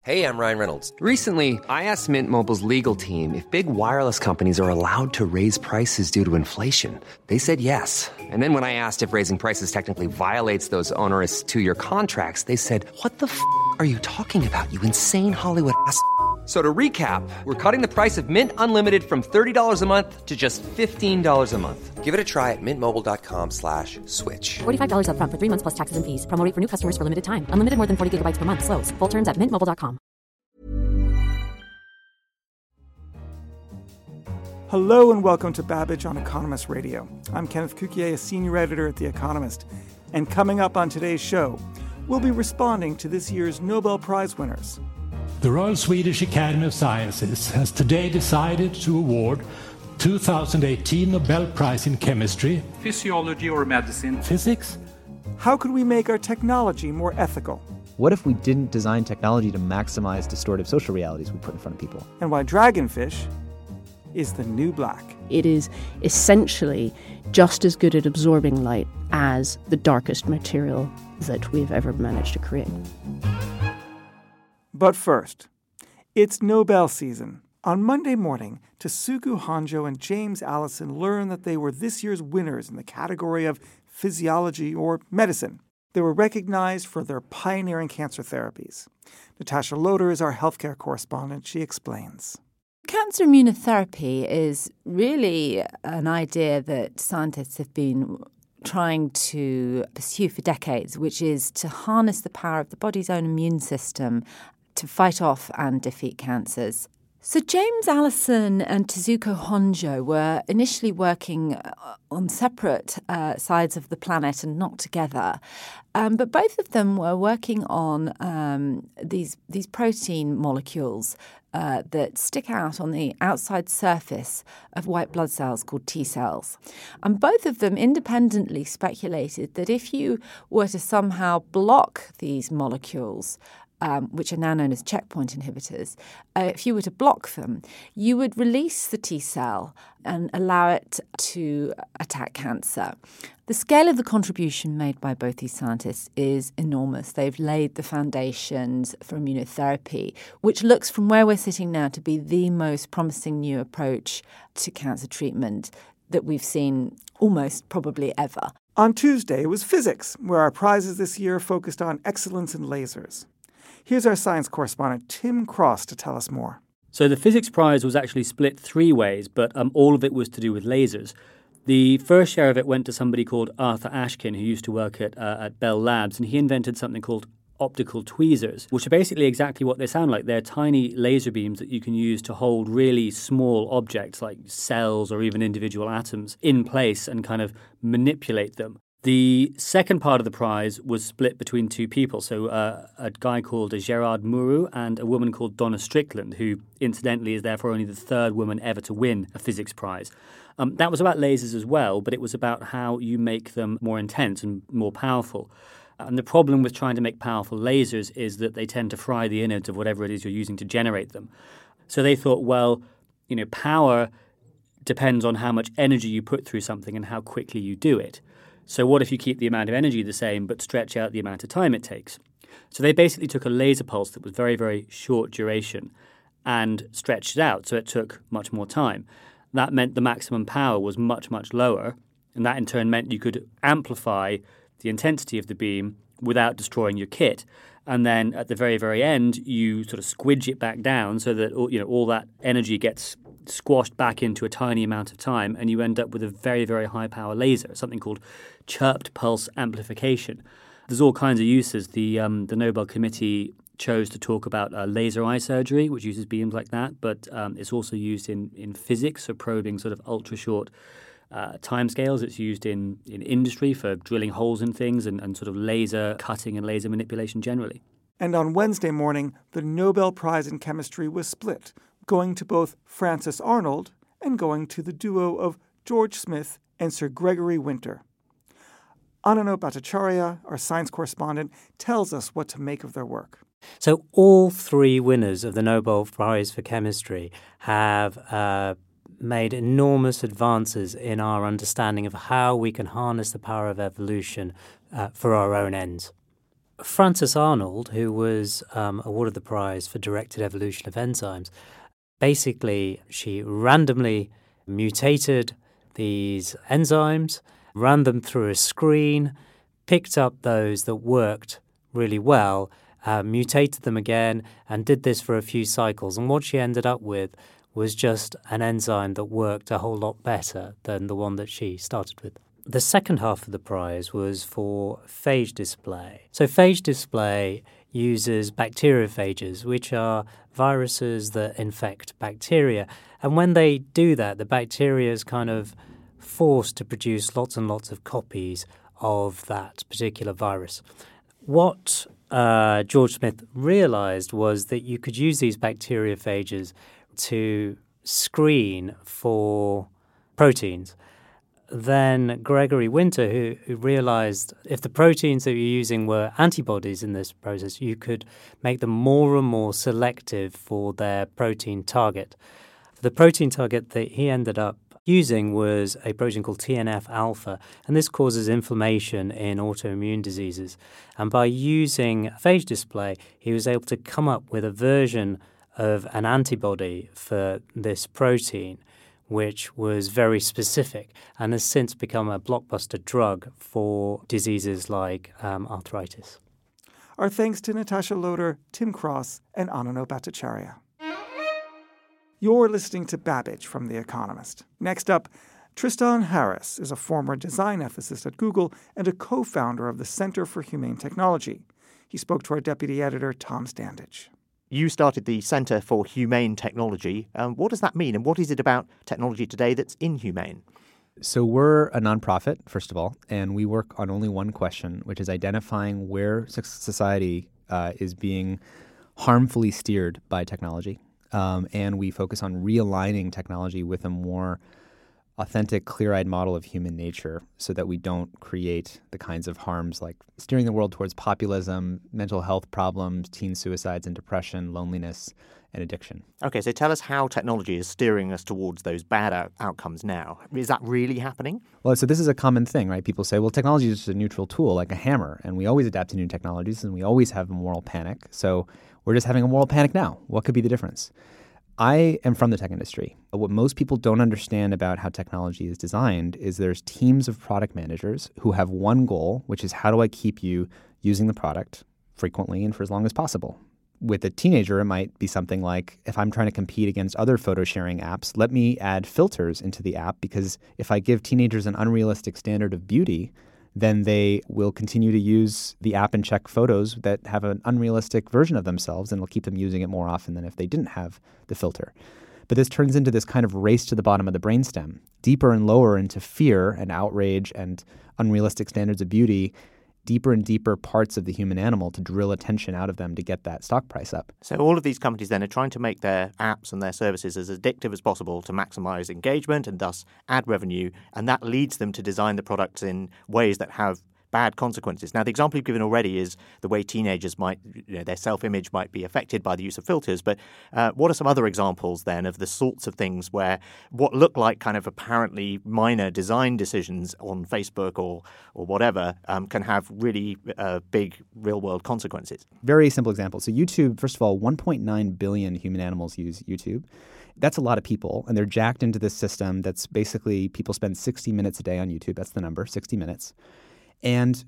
Hey, I'm Ryan Reynolds. Recently, I asked Mint Mobile's legal team if big wireless companies are allowed to raise prices due to inflation. They said yes. And then when I asked if raising prices technically violates those onerous two-year contracts, they said, "What the f*** are you talking about, you insane Hollywood ass?" So to recap, we're cutting the price of Mint Unlimited from $30 a month to just $15 a month. Give it a try at mintmobile.com/switch. $45 up front for 3 months plus taxes and fees. Promo rate for new customers for limited time. Unlimited more than 40 gigabytes per month. Slows full terms at mintmobile.com. Hello and welcome to Babbage on Economist Radio. I'm Kenneth Cukier, a senior editor at The Economist. And coming up on today's show, we'll be responding to this year's Nobel Prize winners. The Royal Swedish Academy of Sciences has today decided to award 2018 Nobel Prize in Chemistry, Physiology or Medicine, Physics. How could we make our technology more ethical? What if we didn't design technology to maximize distortive social realities we put in front of people? And why dragonfish is the new black. It is essentially just as good at absorbing light as the darkest material that we've ever managed to create. But first, it's Nobel season. On Monday morning, Tasuku Honjo and James Allison learned that they were this year's winners in the category of physiology or medicine. They were recognized for their pioneering cancer therapies. Natasha Loder is our healthcare correspondent. She explains. Cancer immunotherapy is really an idea that scientists have been trying to pursue for decades, which is to harness the power of the body's own immune system to fight off and defeat cancers. So James Allison and Tasuku Honjo were initially working on separate sides of the planet and not together. But both of them were working on these protein molecules that stick out on the outside surface of white blood cells called T cells. And both of them independently speculated that if you were to somehow block these molecules, which are now known as checkpoint inhibitors, if you were to block them, you would release the T cell and allow it to attack cancer. The scale of the contribution made by both these scientists is enormous. They've laid the foundations for immunotherapy, which looks from where we're sitting now to be the most promising new approach to cancer treatment that we've seen almost probably ever. On Tuesday, it was physics, where our prizes this year focused on excellence in lasers. Here's our science correspondent, Tim Cross, to tell us more. So the physics prize was actually split three ways, but all of it was to do with lasers. The first share of it went to somebody called Arthur Ashkin, who used to work at Bell Labs, and he invented something called optical tweezers, which are basically exactly what they sound like. They're tiny laser beams that you can use to hold really small objects like cells or even individual atoms in place and kind of manipulate them. The second part of the prize was split between two people, so a guy called Gerard Mourou and a woman called Donna Strickland, who incidentally is therefore only the third woman ever to win a physics prize. That was about lasers as well, but it was about how you make them more intense and more powerful. And the problem with trying to make powerful lasers is that they tend to fry the innards of whatever it is you're using to generate them. So they thought, well, power depends on how much energy you put through something and how quickly you do it. So what if you keep the amount of energy the same but stretch out the amount of time it takes? So they basically took a laser pulse that was very, very short duration and stretched it out, so it took much more time. That meant the maximum power was much, much lower, and that in turn meant you could amplify the intensity of the beam without destroying your kit. And then at the very, very end, you sort of squidge it back down so that all that energy gets squashed back into a tiny amount of time, and you end up with a very, very high-power laser, something called chirped pulse amplification. There's all kinds of uses. The Nobel Committee chose to talk about laser eye surgery, which uses beams like that, but it's also used in physics, so probing sort of ultra-short timescales. It's used in industry for drilling holes in things and sort of laser cutting and laser manipulation generally. And on Wednesday morning, the Nobel Prize in Chemistry was split, going to both Frances Arnold and going to the duo of George Smith and Sir Gregory Winter. Ananot Bhattacharya, our science correspondent, tells us what to make of their work. So all three winners of the Nobel Prize for Chemistry have made enormous advances in our understanding of how we can harness the power of evolution for our own ends. Frances Arnold, who was awarded the prize for directed evolution of enzymes, basically she randomly mutated these enzymes, ran them through a screen, picked up those that worked really well, mutated them again, and did this for a few cycles. And what she ended up with was just an enzyme that worked a whole lot better than the one that she started with. The second half of the prize was for phage display. So phage display uses bacteriophages, which are viruses that infect bacteria. And when they do that, the bacteria is kind of forced to produce lots and lots of copies of that particular virus. What George Smith realized was that you could use these bacteriophages to screen for proteins. Then Gregory Winter, who realized if the proteins that you're using were antibodies in this process, you could make them more and more selective for their protein target. The protein target that he ended up using was a protein called TNF-alpha, and this causes inflammation in autoimmune diseases. And by using phage display, he was able to come up with a version of an antibody for this protein, which was very specific and has since become a blockbuster drug for diseases like arthritis. Our thanks to Natasha Loder, Tim Cross, and Anano Bhattacharya. You're listening to Babbage from The Economist. Next up, Tristan Harris is a former design ethicist at Google and a co-founder of the Center for Humane Technology. He spoke to our deputy editor, Tom Standage. You started the Center for Humane Technology. What does that mean, and what is it about technology today that's inhumane? So we're a nonprofit, first of all, and we work on only one question, which is identifying where society is being harmfully steered by technology. And we focus on realigning technology with a more authentic, clear-eyed model of human nature so that we don't create the kinds of harms like steering the world towards populism, mental health problems, teen suicides and depression, loneliness, and addiction. Okay, so tell us how technology is steering us towards those bad outcomes now. Is that really happening? Well, so this is a common thing, right? People say, well, technology is just a neutral tool, like a hammer, and we always adapt to new technologies, and we always have a moral panic. So we're just having a moral panic now. What could be the difference? I am from the tech industry. What most people don't understand about how technology is designed is there's teams of product managers who have one goal, which is how do I keep you using the product frequently and for as long as possible. With a teenager, it might be something like, if I'm trying to compete against other photo sharing apps, let me add filters into the app, because if I give teenagers an unrealistic standard of beauty, then they will continue to use the app and check photos that have an unrealistic version of themselves, and it'll keep them using it more often than if they didn't have the filter. But this turns into this kind of race to the bottom of the brainstem, deeper and lower into fear and outrage and unrealistic standards of beauty, deeper and deeper parts of the human animal to drill attention out of them to get that stock price up. So all of these companies then are trying to make their apps and their services as addictive as possible to maximize engagement and thus ad revenue, and that leads them to design the products in ways that have bad consequences. Now, the example you've given already is the way teenagers might, their self-image might be affected by the use of filters. But what are some other examples then of the sorts of things where what look like kind of apparently minor design decisions on Facebook or whatever can have really big real-world consequences? Very simple example. So YouTube, first of all, 1.9 billion human animals use YouTube. That's a lot of people, and they're jacked into this system that's basically people spend 60 minutes a day on YouTube. That's the number, 60 minutes. And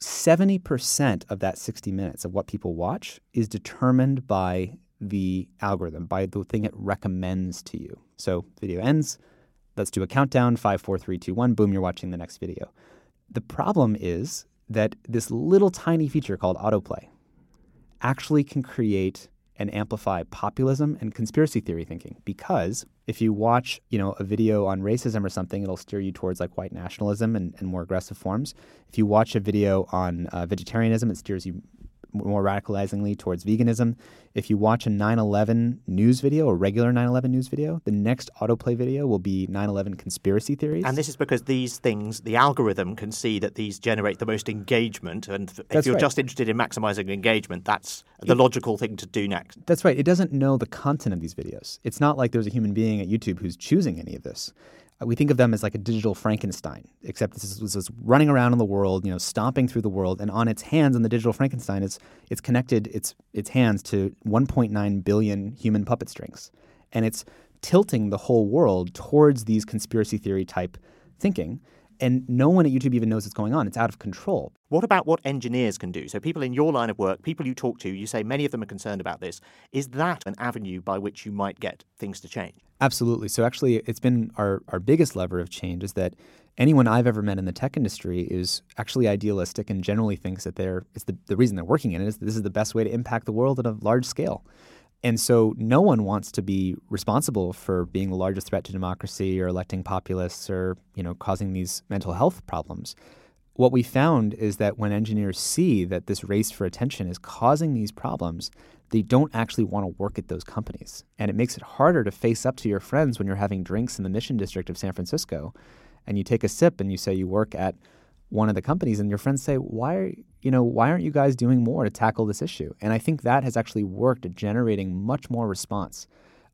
70% of that 60 minutes of what people watch is determined by the algorithm, by the thing it recommends to you. So video ends, let's do a countdown, 5, 4, 3, 2, 1, boom, you're watching the next video. The problem is that this little tiny feature called autoplay actually can create and amplify populism and conspiracy theory thinking, because if you watch, a video on racism or something, it'll steer you towards like white nationalism and more aggressive forms. If you watch a video on vegetarianism, it steers you more radicalizingly towards veganism. If you watch a 9/11 news video, a regular 9/11 news video, the next autoplay video will be 9/11 conspiracy theories. And this is because these things, the algorithm can see that these generate the most engagement. And if you're just interested in maximizing engagement, that's the logical thing to do next. That's right. It doesn't know the content of these videos. It's not like there's a human being at YouTube who's choosing any of this. We think of them as like a digital Frankenstein, except this is running around in the world, stomping through the world, and on its hands, on the digital Frankenstein, it's connected its hands to 1.9 billion human puppet strings, and it's tilting the whole world towards these conspiracy theory type thinking. And no one at YouTube even knows what's going on. It's out of control. What about what engineers can do? So people in your line of work, people you talk to, you say many of them are concerned about this. Is that an avenue by which you might get things to change? Absolutely. So actually, it's been our biggest lever of change is that anyone I've ever met in the tech industry is actually idealistic and generally thinks that it's the reason they're working in it is that this is the best way to impact the world at a large scale. And so no one wants to be responsible for being the largest threat to democracy or electing populists or, causing these mental health problems. What we found is that when engineers see that this race for attention is causing these problems, they don't actually want to work at those companies. And it makes it harder to face up to your friends when you're having drinks in the Mission District of San Francisco and you take a sip and you say you work at one of the companies and your friends say, why aren't you guys doing more to tackle this issue? And I think that has actually worked at generating much more response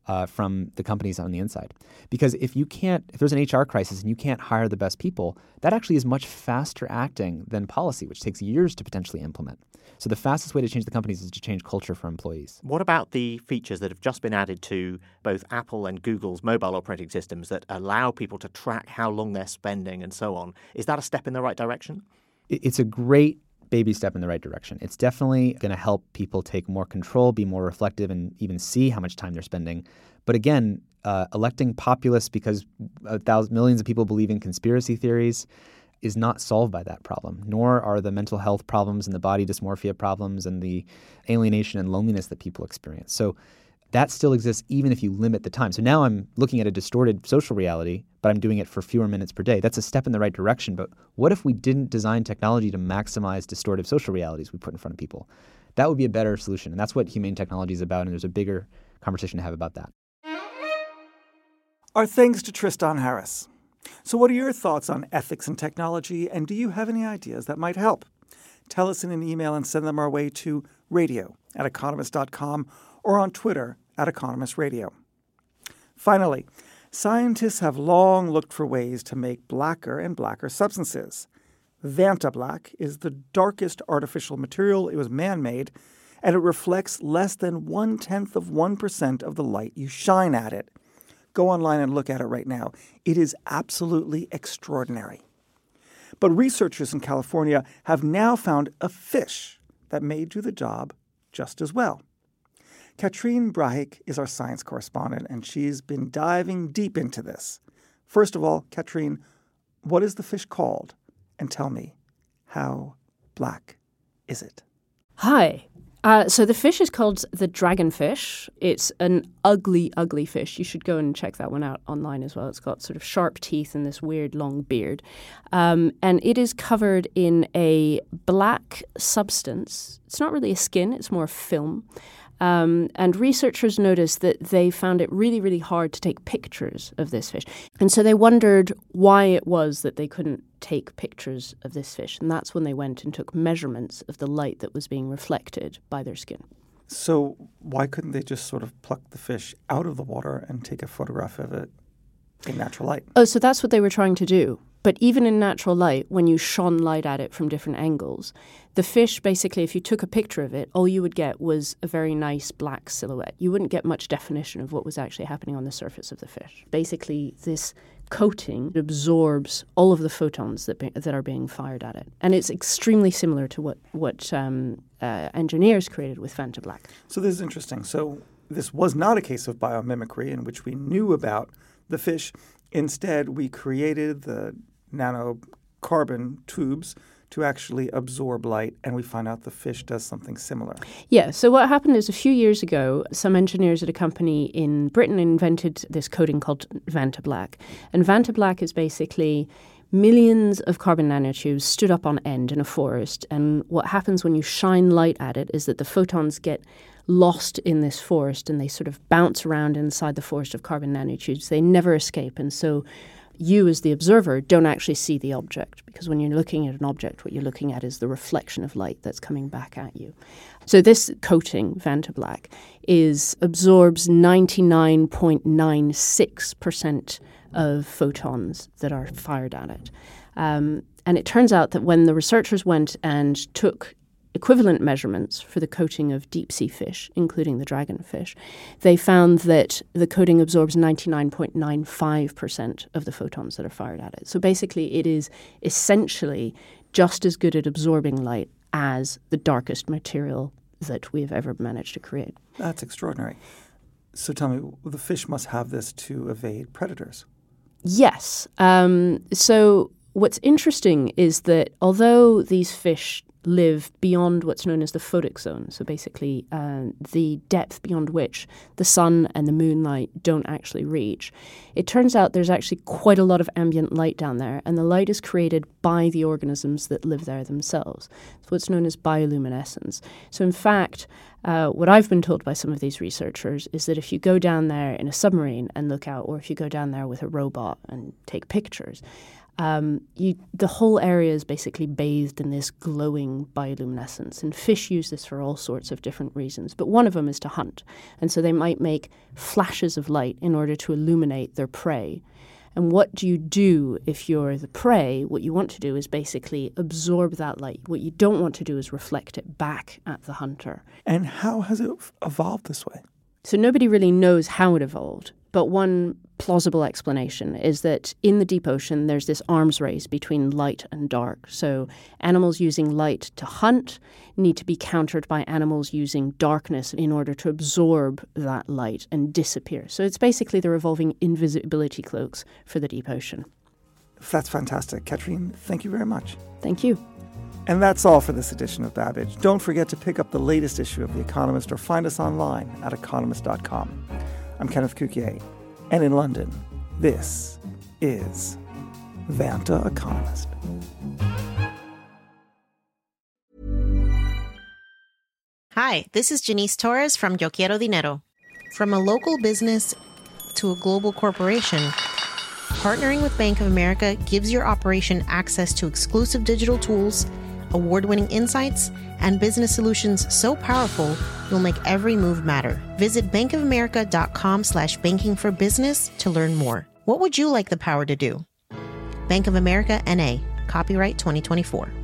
from the companies on the inside. Because if there's an HR crisis and you can't hire the best people, that actually is much faster acting than policy, which takes years to potentially implement. So the fastest way to change the companies is to change culture for employees. What about the features that have just been added to both Apple and Google's mobile operating systems that allow people to track how long they're spending and so on? Is that a step in the right direction? It's a great baby step in the right direction. It's definitely going to help people take more control, be more reflective, and even see how much time they're spending. But again, electing populists because millions of people believe in conspiracy theories is not solved by that problem, nor are the mental health problems and the body dysmorphia problems and the alienation and loneliness that people experience. So that still exists even if you limit the time. So now I'm looking at a distorted social reality, but I'm doing it for fewer minutes per day. That's a step in the right direction. But what if we didn't design technology to maximize distortive social realities we put in front of people? That would be a better solution. And that's what humane technology is about. And there's a bigger conversation to have about that. Our thanks to Tristan Harris. So what are your thoughts on ethics and technology, and do you have any ideas that might help? Tell us in an email and send them our way to radio@economist.com or on Twitter @EconomistRadio. Finally, scientists have long looked for ways to make blacker and blacker substances. Vantablack is the darkest artificial material. It was man-made, and it reflects less than 0.1% of the light you shine at it. Go online and look at it right now. It is absolutely extraordinary. But researchers in California have now found a fish that may do the job just as well. Katrine Brahik is our science correspondent, and she's been diving deep into this. First of all, Katrine, what is the fish called? And tell me, how black is it? Hi. So the fish is called the dragonfish. It's an ugly, ugly fish. You should go and check that one out online as well. It's got sort of sharp teeth and this weird long beard. And it is covered in a black substance. It's not really a skin. It's more film. And researchers noticed that they found it really, really hard to take pictures of this fish. And so they wondered why it was that they couldn't take pictures of this fish. And that's when they went and took measurements of the light that was being reflected by their skin. So why couldn't they just sort of pluck the fish out of the water and take a photograph of it in natural light? Oh, so that's what they were trying to do. But even in natural light, when you shone light at it from different angles, the fish, basically, if you took a picture of it, all you would get was a very nice black silhouette. You wouldn't get much definition of what was actually happening on the surface of the fish. Basically, this coating absorbs all of the photons that are being fired at it. And it's extremely similar to what engineers created with Vantablack. So this is interesting. So this was not a case of biomimicry in which we knew about the fish. Instead, we created the nanocarbon tubes to actually absorb light, and we find out the fish does something similar. Yeah, so what happened is a few years ago, some engineers at a company in Britain invented this coating called Vantablack. And Vantablack is basically millions of carbon nanotubes stood up on end in a forest, and what happens when you shine light at it is that the photons get lost in this forest and they sort of bounce around inside the forest of carbon nanotubes. They never escape, and so you as the observer don't actually see the object, because when you're looking at an object, what you're looking at is the reflection of light that's coming back at you. So this coating, Vantablack, absorbs 99.96% of photons that are fired at it. And it turns out that when the researchers went and took equivalent measurements for the coating of deep-sea fish, including the dragonfish, they found that the coating absorbs 99.95% of the photons that are fired at it. So basically, it is essentially just as good at absorbing light as the darkest material that we've ever managed to create. That's extraordinary. So tell me, the fish must have this to evade predators. Yes. So what's interesting is that although these fish live beyond what's known as the photic zone, so basically the depth beyond which the sun and the moonlight don't actually reach, it turns out there's actually quite a lot of ambient light down there, and the light is created by the organisms that live there themselves. It's what's known as bioluminescence. So in fact, what I've been told by some of these researchers is that if you go down there in a submarine and look out, or if you go down there with a robot and take pictures, the whole area is basically bathed in this glowing bioluminescence. And fish use this for all sorts of different reasons. But one of them is to hunt. And so they might make flashes of light in order to illuminate their prey. And what do you do if you're the prey? What you want to do is basically absorb that light. What you don't want to do is reflect it back at the hunter. And how has it evolved this way? So nobody really knows how it evolved. But one plausible explanation is that in the deep ocean, there's this arms race between light and dark. So animals using light to hunt need to be countered by animals using darkness in order to absorb that light and disappear. So it's basically they're evolving invisibility cloaks for the deep ocean. That's fantastic. Katrine, thank you very much. Thank you. And that's all for this edition of Babbage. Don't forget to pick up the latest issue of The Economist or find us online at economist.com. I'm Kenneth Cukier, and in London, this is Vanta Economist. Hi, this is Janice Torres from Yo Quiero Dinero. From a local business to a global corporation, partnering with Bank of America gives your operation access to exclusive digital tools, award-winning insights, and business solutions so powerful, you'll make every move matter. Visit bankofamerica.com/banking for business to learn more. What would you like the power to do? Bank of America, N.A., copyright 2024.